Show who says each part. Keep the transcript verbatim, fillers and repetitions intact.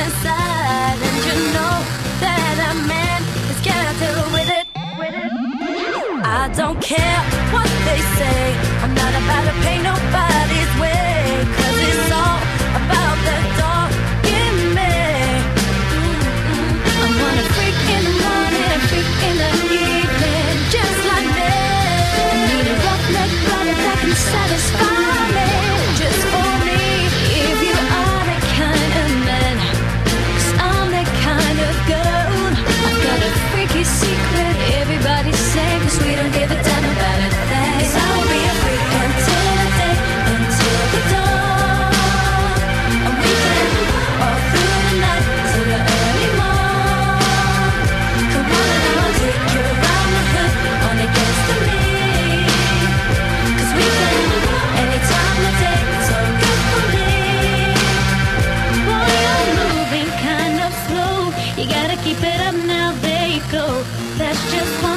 Speaker 1: inside, and you know that a man has got to deal with it. I don't care what they say, I'm not about to pay nobody's way, 'cause it's all about the dog in me. Mm-mm. I want a freak in the morning, a freak in the evening, just like that. I need a roughneck body that can satisfy me, just for me. If you are the kind of man, 'cause I'm that kind of girl. I've got a freaky secret, everybody's saying, 'cause we don't give a damn about a thing. 'Cause I will be a freak until the day, until the dawn. And we can all through the night till the early morn. Come on and I'll take you around the hood on against the me. 'Cause we can any time of day, it's all good for me. Boy, you're moving kind of slow, you gotta keep it up now, there you go. That's just one